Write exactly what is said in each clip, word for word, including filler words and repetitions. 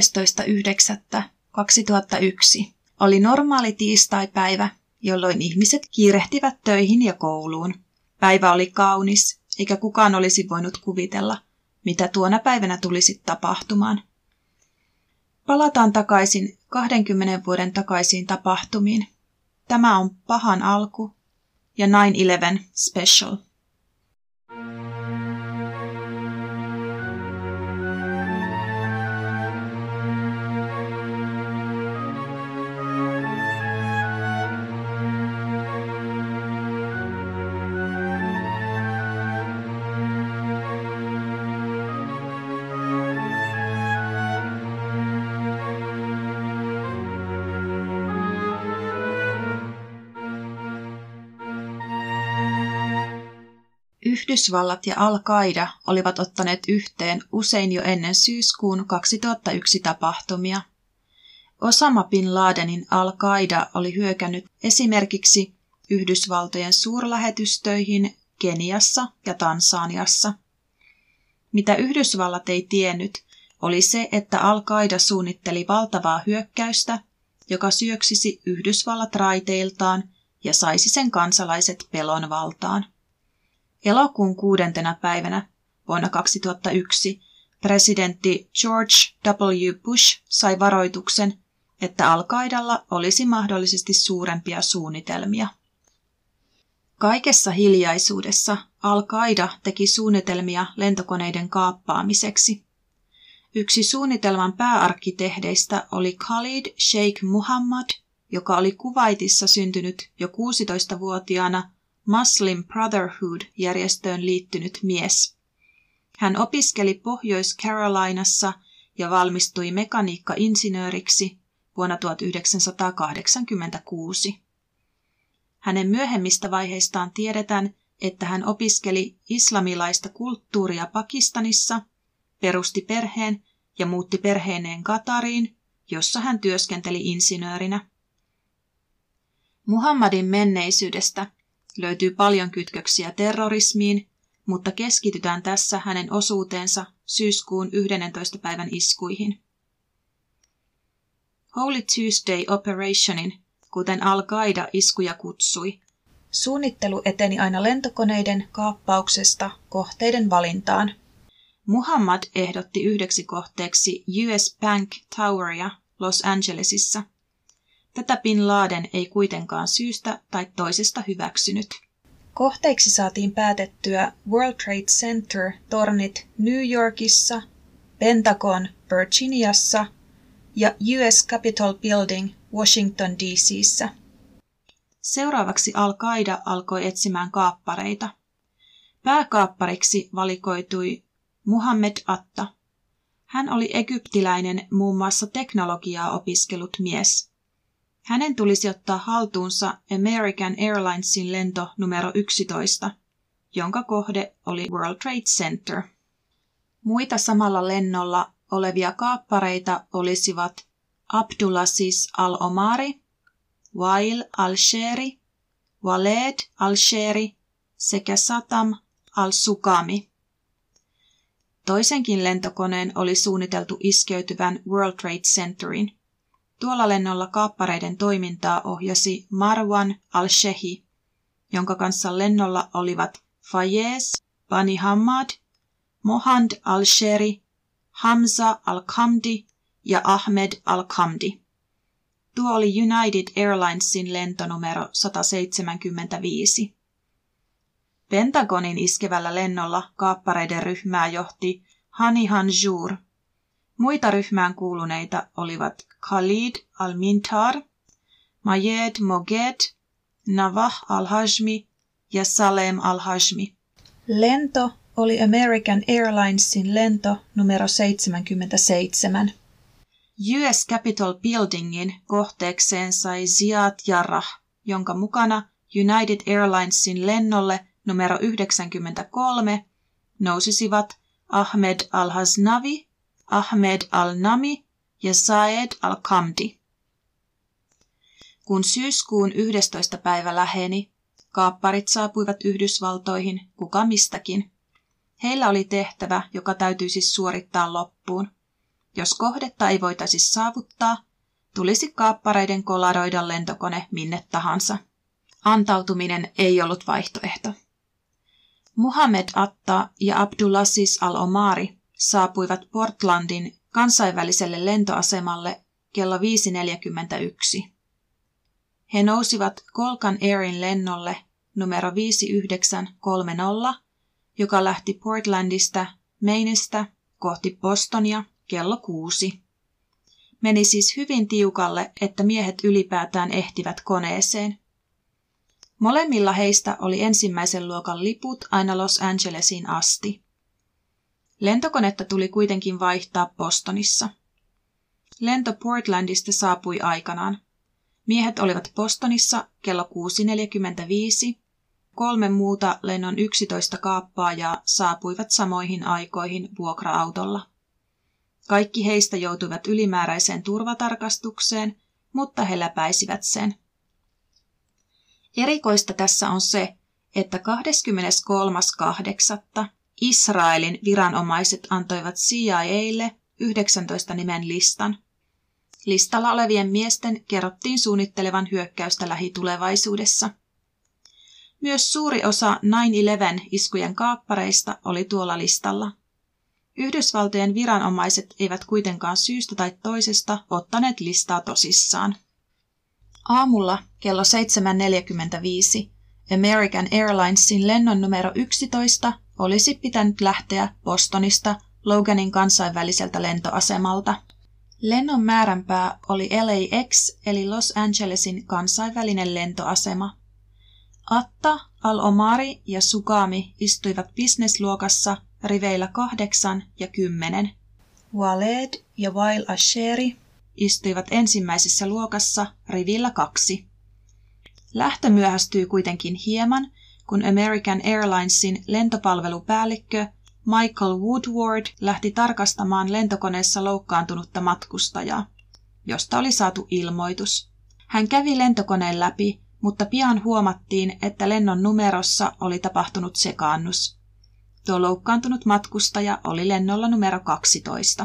yhdestoista yhdeksättä kaksituhattayksi oli normaali tiistaipäivä, jolloin ihmiset kiirehtivät töihin ja kouluun. Päivä oli kaunis, eikä kukaan olisi voinut kuvitella, mitä tuona päivänä tulisi tapahtumaan. Palataan takaisin kahdenkymmenen vuoden takaisiin tapahtumiin. Tämä on pahan alku ja nine eleven Special. Yhdysvallat ja Al-Qaida olivat ottaneet yhteen usein jo ennen syyskuun kaksituhattayksi tapahtumia. Osama bin Ladenin Al-Qaida oli hyökännyt esimerkiksi Yhdysvaltojen suurlähetystöihin Keniassa ja Tansaniassa. Mitä Yhdysvallat ei tiennyt, oli se, että Al-Qaida suunnitteli valtavaa hyökkäystä, joka syöksisi Yhdysvallat raiteiltaan ja saisi sen kansalaiset pelon valtaan. Elokuun kuudentena päivänä vuonna kaksituhattayksi presidentti George W. Bush sai varoituksen, että Al-Qaidalla olisi mahdollisesti suurempia suunnitelmia. Kaikessa hiljaisuudessa Al-Qaida teki suunnitelmia lentokoneiden kaappaamiseksi. Yksi suunnitelman pääarkkitehdeistä oli Khalid Sheikh Muhammad, joka oli Kuwaitissa syntynyt jo kuusitoistavuotiaana Muslim Brotherhood-järjestöön liittynyt mies. Hän opiskeli Pohjois-Carolinassa ja valmistui mekaniikka-insinööriksi vuonna tuhatyhdeksänsataakahdeksankymmentäkuusi. Hänen myöhemmistä vaiheistaan tiedetään, että hän opiskeli islamilaista kulttuuria Pakistanissa, perusti perheen ja muutti perheineen Qatariin, jossa hän työskenteli insinöörinä. Muhammadin menneisyydestä löytyy paljon kytköksiä terrorismiin, mutta keskitytään tässä hänen osuuteensa syyskuun yhdennentoista päivän iskuihin. Holy Tuesday Operationin, kuten Al-Qaida iskuja kutsui, suunnittelu eteni aina lentokoneiden kaappauksesta kohteiden valintaan. Muhammad ehdotti yhdeksi kohteeksi U S Bank Toweria Los Angelesissa. Tätä bin Laden ei kuitenkaan syystä tai toisesta hyväksynyt. Kohteiksi saatiin päätettyä World Trade Center-tornit New Yorkissa, Pentagon Virginiassa ja U S Capitol Building Washington D C:ssä. Seuraavaksi Al-Qaida alkoi etsimään kaappareita. Pääkaappariksi valikoitui Muhammad Atta. Hän oli egyptiläinen, muun muassa teknologiaa opiskellut mies. Hänen tulisi ottaa haltuunsa American Airlinesin lento numero yksitoista, jonka kohde oli World Trade Center. Muita samalla lennolla olevia kaappareita olisivat Abdulaziz al-Omari, Wael al-Sheri, Waled al-Sheri sekä Satam al-Sukami. Toisenkin lentokoneen oli suunniteltu iskeytyvän World Trade Centeriin. Tuolla lennolla kaappareiden toimintaa ohjasi Marwan al-Shehi, jonka kanssa lennolla olivat Fayez Bani Hammad, Mohand al-Sheri, Hamza al-Khamdi ja Ahmed al-Khamdi. Tuo oli United Airlinesin lento numero sata seitsemänkymmentäviisi. Pentagonin iskevällä lennolla kaappareiden ryhmää johti Hani Hanjour. Muita ryhmään kuuluneita olivat Khalid al-Mintar, Mayed Moged, Nawah al-Hashmi ja Salem al-Hashmi. Lento oli American Airlinesin lento numero seitsemänkymmentäseitsemän. U S Capitol Buildingin kohteekseen sai Ziad Jarrah, jonka mukana United Airlinesin lennolle numero yhdeksänkymmentäkolme nousisivat Ahmed al-Haznavi, Ahmed al-Nami ja Saed al-Khamdi. Kun syyskuun yhdestoista päivä läheni, kaapparit saapuivat Yhdysvaltoihin kuka mistäkin. Heillä oli tehtävä, joka täytyisi suorittaa loppuun. Jos kohdetta ei voitaisi saavuttaa, tulisi kaappareiden kolaroida lentokone minne tahansa. Antautuminen ei ollut vaihtoehto. Muhammed Atta ja Abdulaziz Al-Omari saapuivat Portlandin kansainväliselle lentoasemalle kello viisi neljäkymmentäyksi. He nousivat Kolkan Airin lennolle numero viisi yhdeksän kolme nolla, joka lähti Portlandista, Mainestä kohti Bostonia kello kuusi. Meni siis hyvin tiukalle, että miehet ylipäätään ehtivät koneeseen. Molemmilla heistä oli ensimmäisen luokan liput aina Los Angelesiin asti. Lentokonetta tuli kuitenkin vaihtaa Bostonissa. Lento Portlandista saapui aikanaan. Miehet olivat Bostonissa kello kuusi neljäkymmentäviisi. Kolme muuta lennon yksitoista kaappaajaa saapuivat samoihin aikoihin vuokra-autolla. Kaikki heistä joutuivat ylimääräiseen turvatarkastukseen, mutta he läpäisivät sen. Erikoista tässä on se, että kahdeskymmeneskolmas kahdeksatta Israelin viranomaiset antoivat C I A:lle yhdeksäntoista nimen listan. Listalla olevien miesten kerrottiin suunnittelevan hyökkäystä lähitulevaisuudessa. Myös suuri osa nine eleven iskujen kaappareista oli tuolla listalla. Yhdysvaltojen viranomaiset eivät kuitenkaan syystä tai toisesta ottaneet listaa tosissaan. Aamulla kello seitsemän neljäkymmentäviisi American Airlinesin lennon numero yksitoista olisi pitänyt lähteä Bostonista Loganin kansainväliseltä lentoasemalta. Lennon määränpää oli L A X eli Los Angelesin kansainvälinen lentoasema. Atta, Al-Omari ja Sugami istuivat businessluokassa riveillä kahdeksan ja kymmenen. Waled ja Wail Asheri istuivat ensimmäisessä luokassa rivillä kaksi. Lähtö myöhästyi kuitenkin hieman, kun American Airlinesin lentopalvelupäällikkö Michael Woodward lähti tarkastamaan lentokoneessa loukkaantunutta matkustajaa, josta oli saatu ilmoitus. Hän kävi lentokoneen läpi, mutta pian huomattiin, että lennon numerossa oli tapahtunut sekaannus. Tuo loukkaantunut matkustaja oli lennolla numero kaksitoista.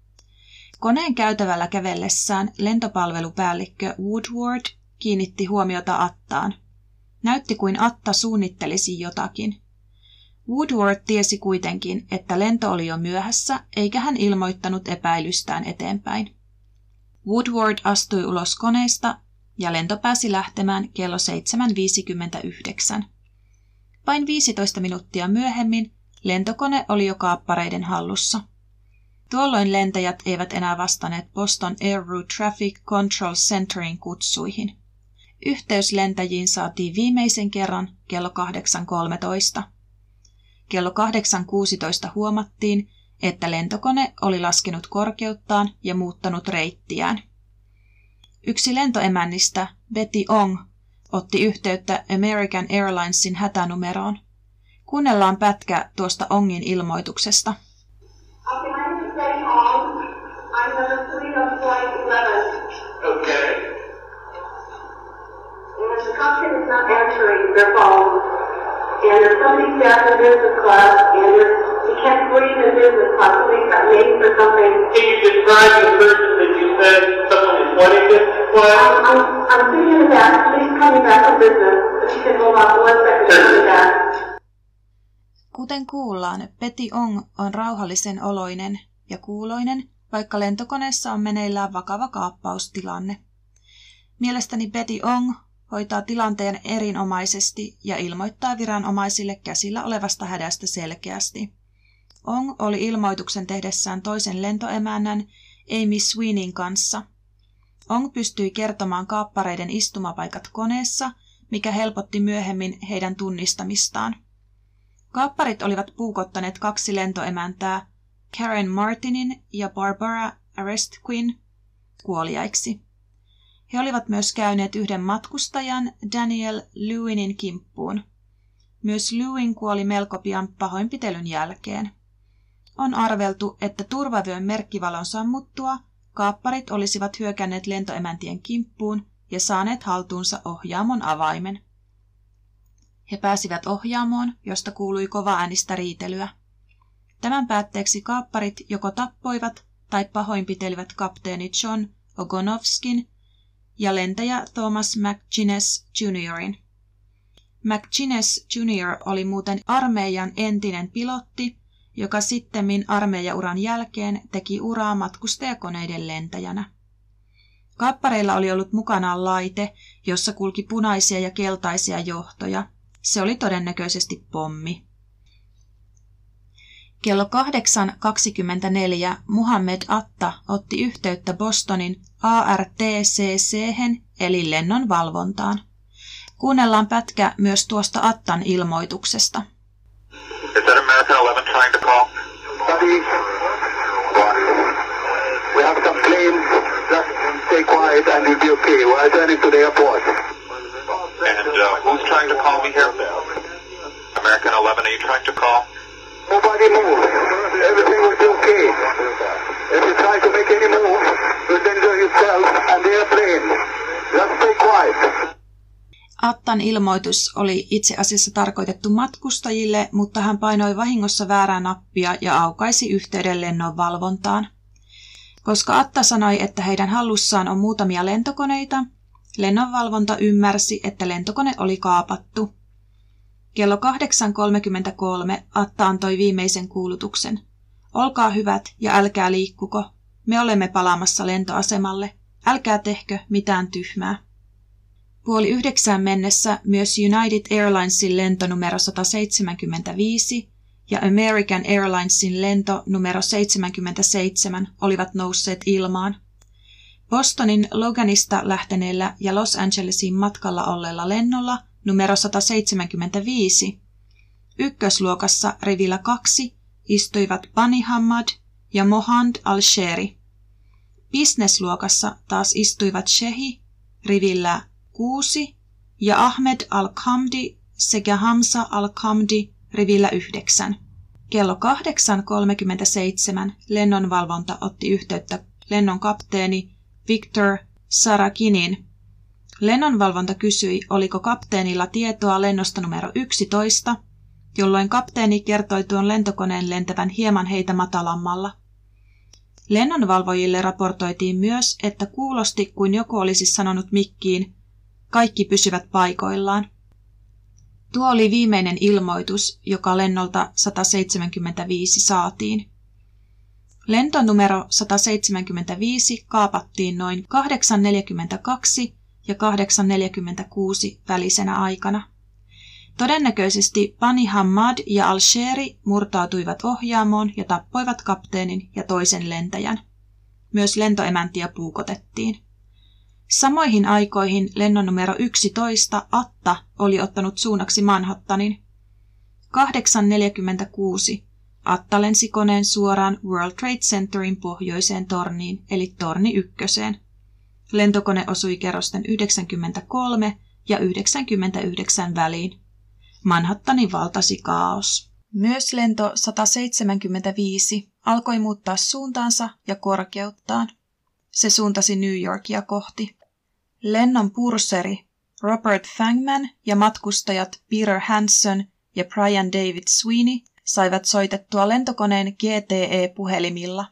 Koneen käytävällä kävellessään lentopalvelupäällikkö Woodward kiinnitti huomiota Attaan. Näytti kuin Atta suunnittelisi jotakin. Woodward tiesi kuitenkin, että lento oli jo myöhässä, eikä hän ilmoittanut epäilystään eteenpäin. Woodward astui ulos koneesta ja lento pääsi lähtemään kello seitsemän viisikymmentäyhdeksän. Vain viisitoista minuuttia myöhemmin lentokone oli jo kaappareiden hallussa. Tuolloin lentäjät eivät enää vastanneet Boston Air Route Traffic Control Centerin kutsuihin. Yhteys lentäjiin saatiin viimeisen kerran kello kahdeksan kolmetoista. Kello kahdeksan kuusitoista huomattiin, että lentokone oli laskenut korkeuttaan ja muuttanut reittiään. Yksi lentoemännistä, Betty Ong, otti yhteyttä American Airlinesin hätänumeroon. Kuunnellaan pätkä tuosta Ongin ilmoituksesta. Okay, my name is Betty Ong. I'm number three of flight eleven. Okay. And the cockpit is not answering their phone. And there's somebody staff in business class, and there's, you can't breathe in business class. Somebody's got names or something. Can you describe the person that you said someone is what in this class? I'm, I'm, I'm thinking of that. Please call me back on business. If you can hold on for one second to call me back. Kuten kuullaan, Betty Ong on rauhallisen oloinen ja kuuloinen, vaikka lentokoneessa on meneillään vakava kaappaustilanne. Mielestäni Betty Ong hoitaa tilanteen erinomaisesti ja ilmoittaa viranomaisille käsillä olevasta hädästä selkeästi. Ong oli ilmoituksen tehdessään toisen lentoemännän Amy Sweeneyn kanssa. Ong pystyi kertomaan kaappareiden istumapaikat koneessa, mikä helpotti myöhemmin heidän tunnistamistaan. Kaapparit olivat puukottaneet kaksi lentoemäntää, Karen Martinin ja Barbara Arestquin, kuoliaiksi. He olivat myös käyneet yhden matkustajan Daniel Lewinin kimppuun. Myös Lewin kuoli melko pian pahoinpitelyn jälkeen. On arveltu, että turvavyön merkkivalon sammuttua kaapparit olisivat hyökänneet lentoemäntien kimppuun ja saaneet haltuunsa ohjaamon avaimen. He pääsivät ohjaamoon, josta kuului kova äänistä riitelyä. Tämän päätteeksi kaapparit joko tappoivat tai pahoinpitelivät kapteeni John Ogonovskin ja lentäjä Thomas McGuinness juniorin. McGuinness junior oli muuten armeijan entinen pilotti, joka sittemmin armeijauran jälkeen teki uraa matkustajakoneiden lentäjänä. Kaappareilla oli ollut mukanaan laite, jossa kulki punaisia ja keltaisia johtoja. Se oli todennäköisesti pommi. Kello kahdeksan kaksikymmentäneljä Muhammed Atta otti yhteyttä Bostonin A R T C C:hen eli lennonvalvontaan. Kuunnellaan pätkä myös tuosta Attan ilmoituksesta. Is that American eleven trying to call? Buddy, we have some planes. Just stay quiet and you'll be okay. We are turning to the airport. And uh, who's trying to call me here? American eleven, are you trying to call? Nobody move. Everything will be okay. If you try to make any move, you'll injure yourself and the airplane. Just stay quiet. Attan ilmoitus oli itse asiassa tarkoitettu matkustajille, mutta hän painoi vahingossa väärää nappia ja aukaisi yhteyden lennon valvontaan. Koska Atta sanoi, että heidän hallussaan on muutamia lentokoneita, lennonvalvonta ymmärsi, että lentokone oli kaapattu. Kello kahdeksan kolmekymmentäkolme Atta antoi viimeisen kuulutuksen. Olkaa hyvät ja älkää liikkuko. Me olemme palaamassa lentoasemalle. Älkää tehkö mitään tyhmää. Puoli yhdeksään mennessä myös United Airlinesin lento numero sata seitsemänkymmentäviisi ja American Airlinesin lento numero seitsemänkymmentäseitsemän olivat nousseet ilmaan. Bostonin Loganista lähteneellä ja Los Angelesiin matkalla olleella lennolla numero sata seitsemänkymmentäviisi ykkösluokassa rivillä kaksi istuivat Bani Hammad ja Mohand al-Sheri. Businessluokassa taas istuivat Shehi rivillä kuusi ja Ahmed al-Khamdi sekä Hamza al-Khamdi rivillä yhdeksän. Kello kahdeksan kolmekymmentäseitsemän lennonvalvonta otti yhteyttä lennon kapteeni Victor Sarakinin. Lennonvalvonta kysyi, oliko kapteenilla tietoa lennosta numero yksitoista, jolloin kapteeni kertoi tuon lentokoneen lentävän hieman heitä matalammalla. Lennonvalvojille raportoitiin myös, että kuulosti kuin joku olisi sanonut mikkiin, kaikki pysyvät paikoillaan. Tuo oli viimeinen ilmoitus, joka lennolta sata seitsemänkymmentäviisi saatiin. Lentonumero sata seitsemänkymmentäviisi kaapattiin noin kahdeksan neljäkymmentäkaksi ja kahdeksan neljäkymmentäkuusi välisenä aikana. Todennäköisesti Bani Hammad ja al-Sheri murtautuivat ohjaamoon ja tappoivat kapteenin ja toisen lentäjän. Myös lentoemäntiä puukotettiin. Samoihin aikoihin lennon numero yksitoista Atta oli ottanut suunnaksi Manhattanin. kahdeksan neljäkymmentäkuusi Atta lensi koneen suoraan World Trade Centerin pohjoiseen torniin, eli torni ykköseen. Lentokone osui kerrosten yhdeksänkymmentäkolme ja yhdeksänkymmentäyhdeksän väliin. Manhattanin valtasi kaos. Myös lento sata seitsemänkymmentäviisi alkoi muuttaa suuntaansa ja korkeuttaan. Se suuntasi New Yorkia kohti. Lennon purseri Robert Fangman ja matkustajat Peter Hanson ja Brian David Sweeney saivat soitettua lentokoneen G T E-puhelimilla.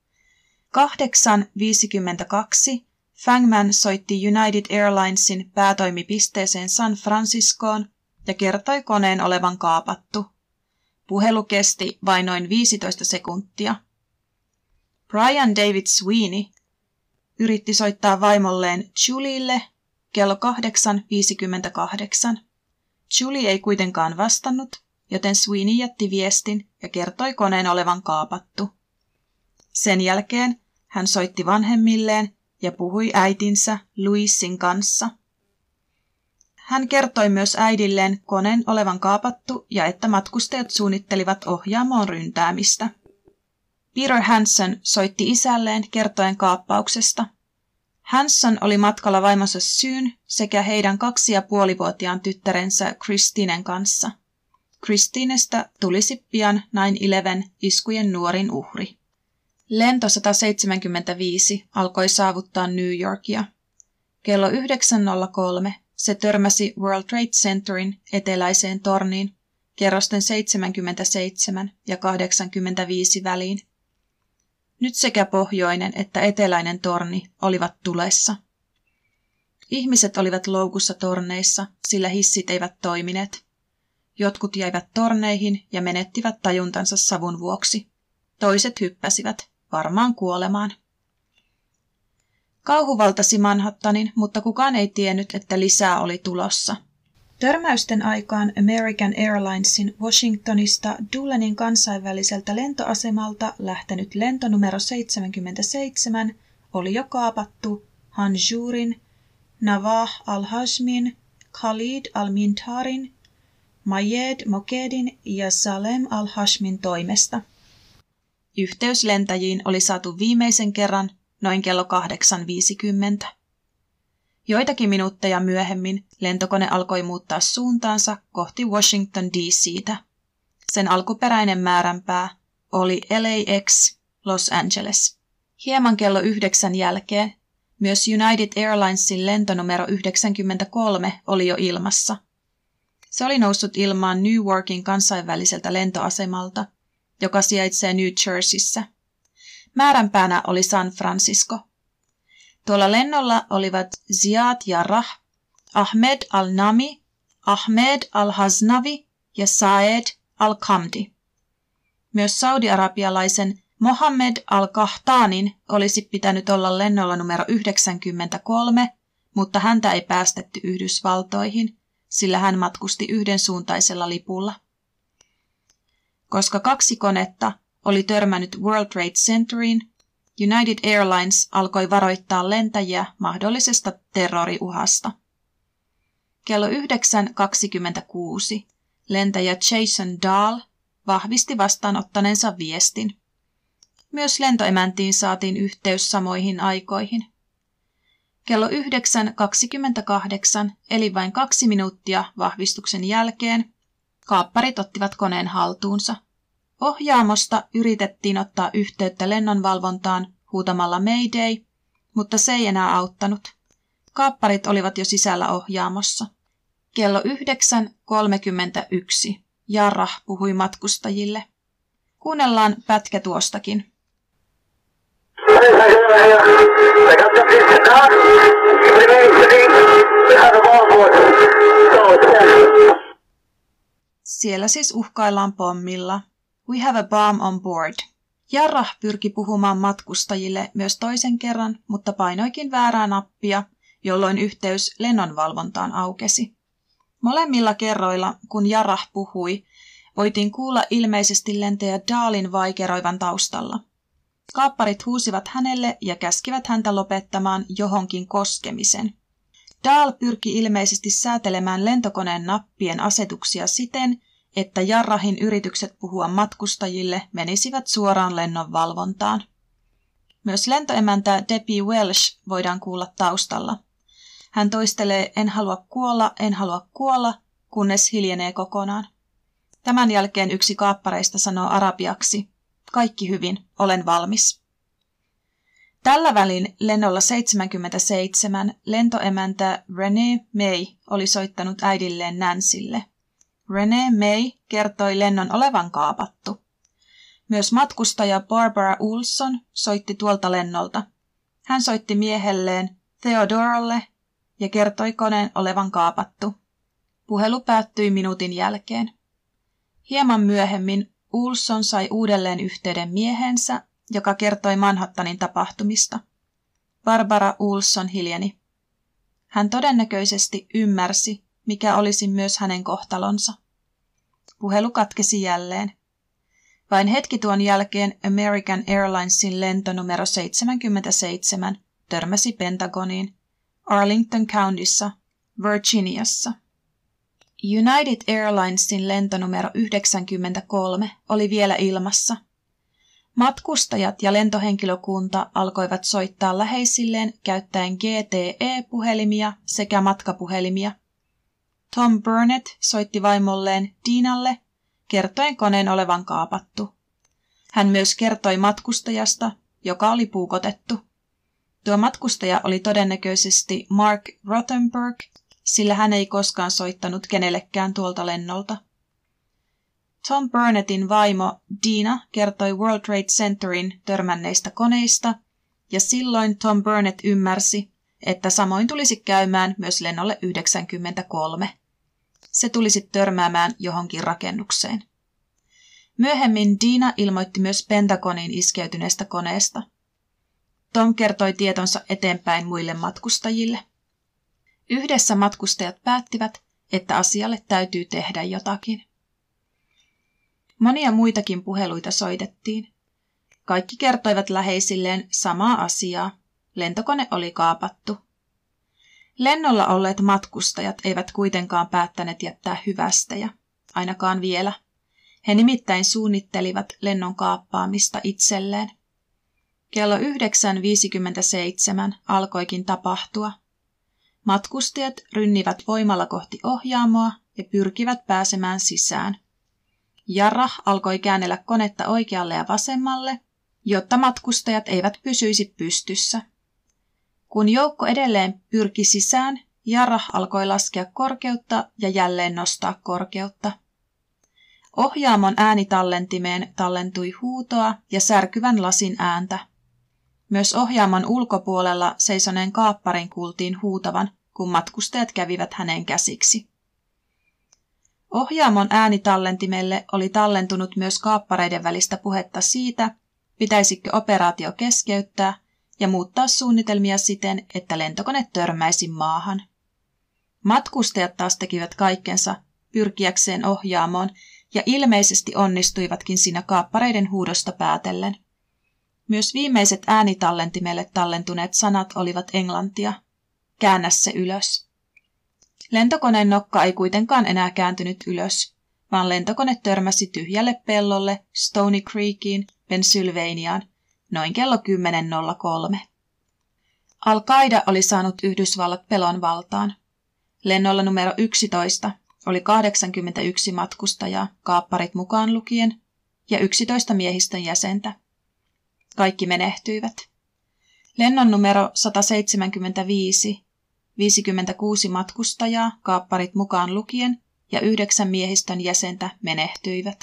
kahdeksan viisikymmentäkaksi Fangman soitti United Airlinesin päätoimipisteeseen San Franciscoon ja kertoi koneen olevan kaapattu. Puhelu kesti vain noin viisitoista sekuntia. Brian David Sweeney yritti soittaa vaimolleen Julielle kello kahdeksan viisikymmentäkahdeksan. Julie ei kuitenkaan vastannut, joten Sweeney jätti viestin ja kertoi koneen olevan kaapattu. Sen jälkeen hän soitti vanhemmilleen ja puhui äitinsä Louisin kanssa. Hän kertoi myös äidilleen koneen olevan kaapattu ja että matkustajat suunnittelivat ohjaamoon ryntäämistä. Peter Hanson soitti isälleen kertoen kaappauksesta. Hanson oli matkalla vaimonsa Syn sekä heidän kaksi- ja puolivuotiaan tyttärensä Christinen kanssa. Christinestä tulisi pian nine eleven iskujen nuorin uhri. Lento sata seitsemänkymmentäviisi alkoi saavuttaa New Yorkia. Kello yhdeksän nolla kolme se törmäsi World Trade Centerin eteläiseen torniin kerrosten seitsemänkymmentäseitsemän ja kahdeksankymmentäviisi väliin. Nyt sekä pohjoinen että eteläinen torni olivat tulessa. Ihmiset olivat loukussa torneissa, sillä hissit eivät toimineet. Jotkut jäivät torneihin ja menettivät tajuntansa savun vuoksi. Toiset hyppäsivät, varmaan kuolemaan. Kauhu valtasi Manhattanin, mutta kukaan ei tiennyt, että lisää oli tulossa. Törmäysten aikaan American Airlinesin Washingtonista Dulanin kansainväliseltä lentoasemalta lähtenyt lento numero seitsemänkymmentäseitsemän oli jo kaapattu Hanjurin, Nawah al-Hashmin, Khalid al-Mintarin, Mayed Mokedin ja Salem al-Hashmin toimesta. Yhteys lentäjiin oli saatu viimeisen kerran noin kello kahdeksan viisikymmentä. Joitakin minuutteja myöhemmin lentokone alkoi muuttaa suuntaansa kohti Washington D C:tä. Sen alkuperäinen määränpää oli L A X, Los Angeles. Hieman kello yhdeksän jälkeen myös United Airlinesin lentonumero yhdeksänkymmentäkolme oli jo ilmassa. Se oli noussut ilmaan Newarkin kansainväliseltä lentoasemalta, joka sijaitsee New Jerseyssä. Määränpäänä oli San Francisco. Tuolla lennolla olivat Ziad Jarrah, Ahmed al-Nami, Ahmed al-Haznavi ja Saed al-Khamdi. Myös saudi-arabialaisen Mohammed al-Kahtanin olisi pitänyt olla lennolla numero yhdeksänkymmentäkolme, mutta häntä ei päästetty Yhdysvaltoihin, sillä hän matkusti yhdensuuntaisella lipulla. Koska kaksi konetta oli törmännyt World Trade Centeriin, United Airlines alkoi varoittaa lentäjiä mahdollisesta terroriuhasta. Kello yhdeksän kaksikymmentäkuusi lentäjä Jason Dahl vahvisti vastaanottaneensa viestin. Myös lentoemäntiin saatiin yhteys samoihin aikoihin. Kello yhdeksän kaksikymmentäkahdeksan, eli vain kaksi minuuttia vahvistuksen jälkeen, kaapparit ottivat koneen haltuunsa. Ohjaamosta yritettiin ottaa yhteyttä lennonvalvontaan huutamalla Mayday, mutta se ei enää auttanut. Kaapparit olivat jo sisällä ohjaamossa. Kello yhdeksän kolmekymmentäyksi Jarrah puhui matkustajille. Kuunnellaan pätkä tuostakin. Siellä siis uhkaillaan pommilla. We have a bomb on board. Jarrah pyrki puhumaan matkustajille myös toisen kerran, mutta painoikin väärää nappia, jolloin yhteys lennonvalvontaan aukesi. Molemmilla kerroilla, kun Jarrah puhui, voitiin kuulla ilmeisesti lentäjä Dahlin vaikeroivan taustalla. Kaapparit huusivat hänelle ja käskivät häntä lopettamaan johonkin koskemisen. Dahl pyrki ilmeisesti säätelemään lentokoneen nappien asetuksia siten, että Jarrahin yritykset puhua matkustajille menisivät suoraan lennonvalvontaan. Myös lentoemäntä Debbie Welsh voidaan kuulla taustalla. Hän toistelee en halua kuolla, en halua kuolla, kunnes hiljenee kokonaan. Tämän jälkeen yksi kaappareista sanoo arabiaksi, kaikki hyvin, olen valmis. Tällä välin lennolla seitsemänkymmentäseitsemän lentoemäntä Renee May oli soittanut äidilleen Nancylle. Renee May kertoi lennon olevan kaapattu. Myös matkustaja Barbara Olson soitti tuolta lennolta. Hän soitti miehelleen Theodoralle ja kertoi koneen olevan kaapattu. Puhelu päättyi minuutin jälkeen. Hieman myöhemmin Olson sai uudelleen yhteyden miehensä, joka kertoi Manhattanin tapahtumista. Barbara Olson hiljeni. Hän todennäköisesti ymmärsi, mikä olisi myös hänen kohtalonsa. Puhelu katkesi jälleen. Vain hetki tuon jälkeen American Airlinesin lento numero seitsemänkymmentäseitsemän törmäsi Pentagoniin Arlington Countyssa, Virginiassa. United Airlinesin lento numero yhdeksänkymmentäkolme oli vielä ilmassa. Matkustajat ja lentohenkilökunta alkoivat soittaa läheisilleen käyttäen G T E-puhelimia sekä matkapuhelimia. Tom Burnett soitti vaimolleen Dinalle, kertoen koneen olevan kaapattu. Hän myös kertoi matkustajasta, joka oli puukotettu. Tuo matkustaja oli todennäköisesti Mark Rothenberg, sillä hän ei koskaan soittanut kenellekään tuolta lennolta. Tom Burnettin vaimo Dina kertoi World Trade Centerin törmänneistä koneista, ja silloin Tom Burnett ymmärsi, että samoin tulisi käymään myös lennolle yhdeksänkymmentäkolme. Se tulisi törmäämään johonkin rakennukseen. Myöhemmin Dina ilmoitti myös Pentagoniin iskeytyneestä koneesta. Tom kertoi tietonsa eteenpäin muille matkustajille. Yhdessä matkustajat päättivät, että asialle täytyy tehdä jotakin. Monia muitakin puheluita soitettiin. Kaikki kertoivat läheisilleen samaa asiaa. Lentokone oli kaapattu. Lennolla olleet matkustajat eivät kuitenkaan päättäneet jättää hyvästejä, ainakaan vielä. He nimittäin suunnittelivat lennon kaappaamista itselleen. Kello yhdeksän viisikymmentäseitsemän alkoikin tapahtua. Matkustajat rynnivät voimalla kohti ohjaamoa ja pyrkivät pääsemään sisään. Jarrah alkoi käännellä konetta oikealle ja vasemmalle, jotta matkustajat eivät pysyisi pystyssä. Kun joukko edelleen pyrki sisään, Jarrah alkoi laskea korkeutta ja jälleen nostaa korkeutta. Ohjaamon äänitallentimeen tallentui huutoa ja särkyvän lasin ääntä. Myös ohjaamon ulkopuolella seisoneen kaapparin kuultiin huutavan, kun matkustajat kävivät hänen käsiksi. Ohjaamon äänitallentimelle oli tallentunut myös kaappareiden välistä puhetta siitä, pitäisikö operaatio keskeyttää ja muuttaa suunnitelmia siten, että lentokone törmäisi maahan. Matkustajat taas tekivät kaikkensa pyrkiäkseen ohjaamoon ja ilmeisesti onnistuivatkin siinä kaappareiden huudosta päätellen. Myös viimeiset äänitallentimelle tallentuneet sanat olivat englantia. Käännä se ylös. Lentokoneen nokka ei kuitenkaan enää kääntynyt ylös, vaan lentokone törmäsi tyhjälle pellolle Stony Creekiin, Pennsylvaniaan, noin kello kymmenen nolla kolme. Al-Qaida oli saanut Yhdysvallat pelon valtaan. Lennolla numero yksitoista oli kahdeksankymmentäyksi matkustajaa, kaapparit mukaan lukien, ja yksitoista miehistön jäsentä. Kaikki menehtyivät. Lennon numero sata seitsemänkymmentäviisi, viisikymmentäkuusi matkustajaa, kaapparit mukaan lukien, ja yhdeksän miehistön jäsentä menehtyivät.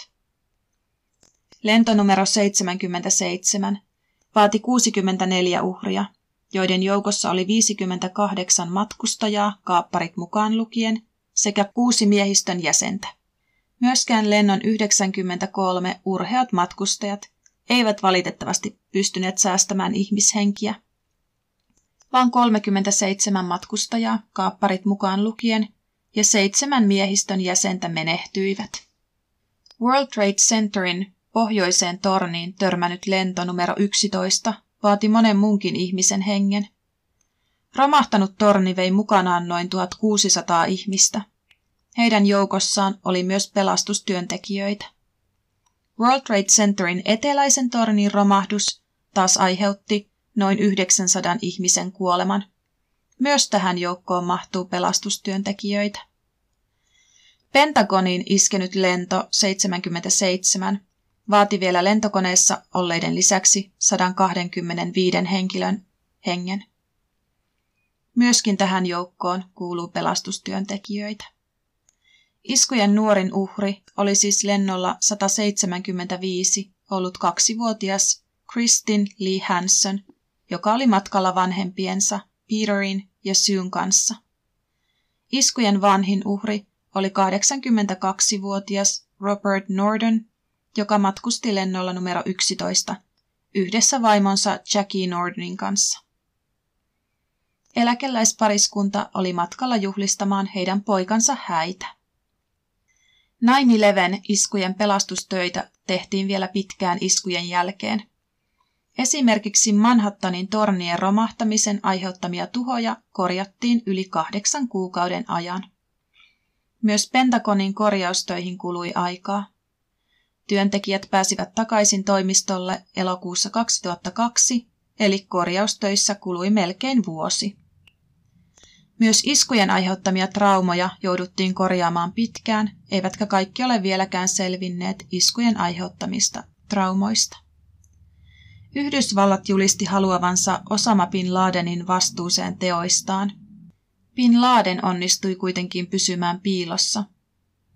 Lento numero seitsemänkymmentäseitsemän vaati kuusikymmentäneljä uhria, joiden joukossa oli viisikymmentäkahdeksan matkustajaa, kaapparit mukaan lukien, sekä kuusi miehistön jäsentä. Myöskään lennon yhdeksänkymmentäkolme urheat matkustajat eivät valitettavasti pystyneet säästämään ihmishenkiä, vaan kolmekymmentäseitsemän matkustajaa, kaapparit mukaan lukien, ja seitsemän miehistön jäsentä menehtyivät. World Trade Centerin pohjoiseen torniin törmännyt lento numero yksitoista vaati monen muunkin ihmisen hengen. Romahtanut torni vei mukanaan noin tuhatkuusisataa ihmistä. Heidän joukossaan oli myös pelastustyöntekijöitä. World Trade Centerin eteläisen tornin romahdus taas aiheutti noin yhdeksänsadan ihmisen kuoleman. Myös tähän joukkoon mahtuu pelastustyöntekijöitä. Pentagoniin iskenyt lento seitsemänkymmentäseitsemän vaati vielä lentokoneessa olleiden lisäksi sata kaksikymmentäviisi henkilön hengen. Myöskin tähän joukkoon kuuluu pelastustyöntekijöitä. Iskujen nuorin uhri oli siis lennolla sata seitsemänkymmentäviisi ollut kaksivuotias Kristin Lee Hanson, joka oli matkalla vanhempiensa Peterin ja Suen kanssa. Iskujen vanhin uhri oli kahdeksankymmentäkaksivuotias Robert Norden, joka matkusti lennolla numero yksitoista yhdessä vaimonsa Jackie Nordenin kanssa. Eläkeläispariskunta oli matkalla juhlistamaan heidän poikansa häitä. nine eleven iskujen pelastustöitä tehtiin vielä pitkään iskujen jälkeen. Esimerkiksi Manhattanin tornien romahtamisen aiheuttamia tuhoja korjattiin yli kahdeksan kuukauden ajan. Myös Pentagonin korjaustöihin kului aikaa. Työntekijät pääsivät takaisin toimistolle elokuussa kaksituhattakaksi, eli korjaustöissä kului melkein vuosi. Myös iskujen aiheuttamia traumoja jouduttiin korjaamaan pitkään, eivätkä kaikki ole vieläkään selvinneet iskujen aiheuttamista traumoista. Yhdysvallat julisti haluavansa Osama bin Ladenin vastuuseen teoistaan. Bin Laden onnistui kuitenkin pysymään piilossa.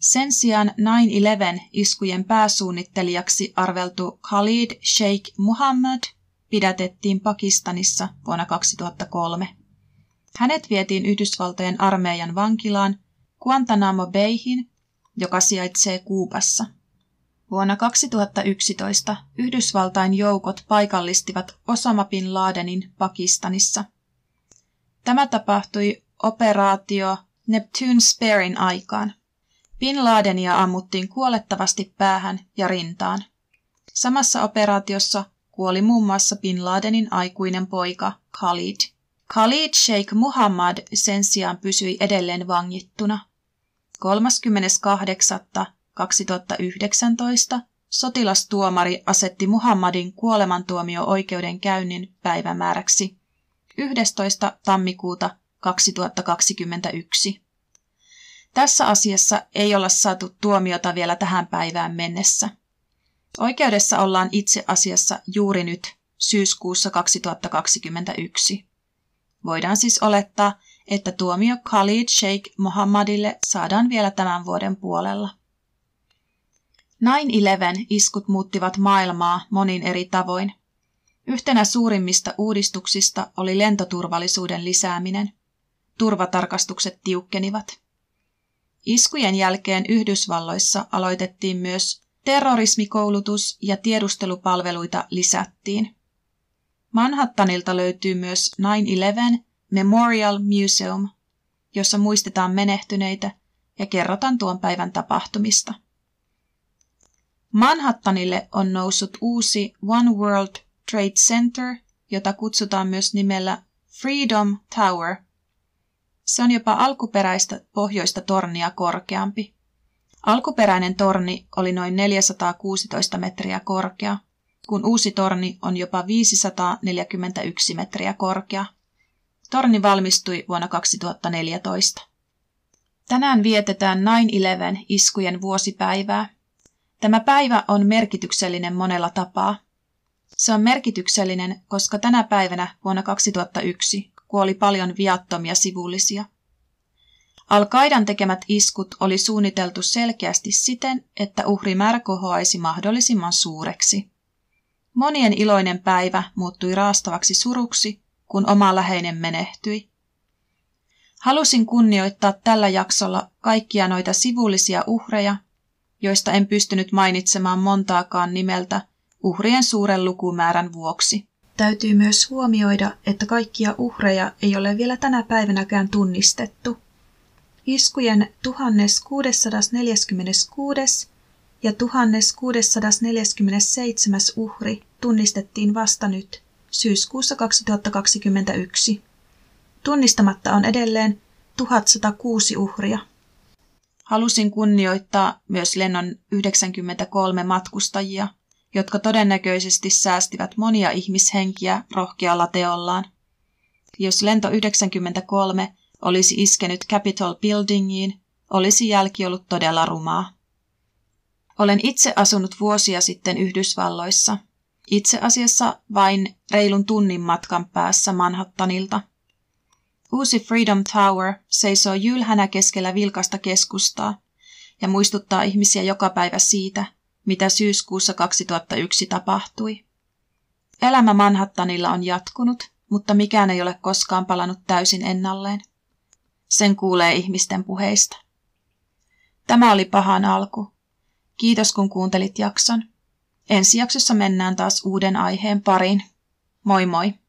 Sen sijaan nine eleven iskujen pääsuunnittelijaksi arveltu Khalid Sheikh Mohammed pidätettiin Pakistanissa vuonna kaksituhattakolme. Hänet vietiin Yhdysvaltojen armeijan vankilaan Guantanamo Bayhin, joka sijaitsee Kuubassa. Vuonna kaksituhattayksitoista Yhdysvaltain joukot paikallistivat Osama bin Ladenin Pakistanissa. Tämä tapahtui operaatio Neptune Sparein aikaan. Bin Ladenia ammuttiin kuolettavasti päähän ja rintaan. Samassa operaatiossa kuoli muun muassa Bin Ladenin aikuinen poika Khalid. Khalid Sheikh Mohammed sen sijaan pysyi edelleen vangittuna. kolmaskymmenes kahdeksatta kaksituhattayhdeksäntoista sotilastuomari asetti Muhammadin kuolemantuomio-oikeudenkäynnin päivämääräksi yhdestoista tammikuuta kaksituhattakaksikymmentäyksi. Tässä asiassa ei olla saatu tuomiota vielä tähän päivään mennessä. Oikeudessa ollaan itse asiassa juuri nyt, syyskuussa kaksituhattakaksikymmentäyksi. Voidaan siis olettaa, että tuomio Khalid Sheikh Mohammedille saadaan vielä tämän vuoden puolella. nine eleven iskut muuttivat maailmaa monin eri tavoin. Yhtenä suurimmista uudistuksista oli lentoturvallisuuden lisääminen. Turvatarkastukset tiukkenivat. Iskujen jälkeen Yhdysvalloissa aloitettiin myös terrorismikoulutus ja tiedustelupalveluita lisättiin. Manhattanilta löytyy myös nine eleven Memorial Museum, jossa muistetaan menehtyneitä ja kerrotaan tuon päivän tapahtumista. Manhattanille on noussut uusi One World Trade Center, jota kutsutaan myös nimellä Freedom Tower. Se on jopa alkuperäistä pohjoista tornia korkeampi. Alkuperäinen torni oli noin neljäsataakuusitoista metriä korkea, kun uusi torni on jopa viisisataaneljäkymmentäyksi metriä korkea. Torni valmistui vuonna kaksituhattaneljätoista. Tänään vietetään nine eleven iskujen vuosipäivää. Tämä päivä on merkityksellinen monella tapaa. Se on merkityksellinen, koska tänä päivänä vuonna kaksituhattayksi kuoli paljon viattomia sivullisia. Al-Qaidan tekemät iskut oli suunniteltu selkeästi siten, että uhrimäärä kohoaisi mahdollisimman suureksi. Monien iloinen päivä muuttui raastavaksi suruksi, kun oma läheinen menehtyi. Halusin kunnioittaa tällä jaksolla kaikkia noita sivullisia uhreja, joista en pystynyt mainitsemaan montaakaan nimeltä uhrien suuren lukumäärän vuoksi. Täytyy myös huomioida, että kaikkia uhreja ei ole vielä tänä päivänäkään tunnistettu. Iskujen tuhatkuusisataaneljäkymmentäkuusi ja tuhatkuusisataaneljäkymmentäseitsemän uhri tunnistettiin vasta nyt, syyskuussa kaksituhattakaksikymmentäyksi. Tunnistamatta on edelleen tuhatsatakuusi uhria. Halusin kunnioittaa myös lennon yhdeksänkymmentäkolme matkustajia, jotka todennäköisesti säästivät monia ihmishenkiä rohkealla teollaan. Jos lento yhdeksänkymmentäkolme olisi iskenyt Capitol Buildingiin, olisi jälki ollut todella rumaa. Olen itse asunut vuosia sitten Yhdysvalloissa, itse asiassa vain reilun tunnin matkan päässä Manhattanilta. Uusi Freedom Tower seisoo jylhänä keskellä vilkasta keskustaa ja muistuttaa ihmisiä joka päivä siitä, mitä syyskuussa kaksituhattayksi tapahtui. Elämä Manhattanilla on jatkunut, mutta mikään ei ole koskaan palannut täysin ennalleen. Sen kuulee ihmisten puheista. Tämä oli pahan alku. Kiitos kun kuuntelit jakson. Ensi jaksossa mennään taas uuden aiheen pariin. Moi moi!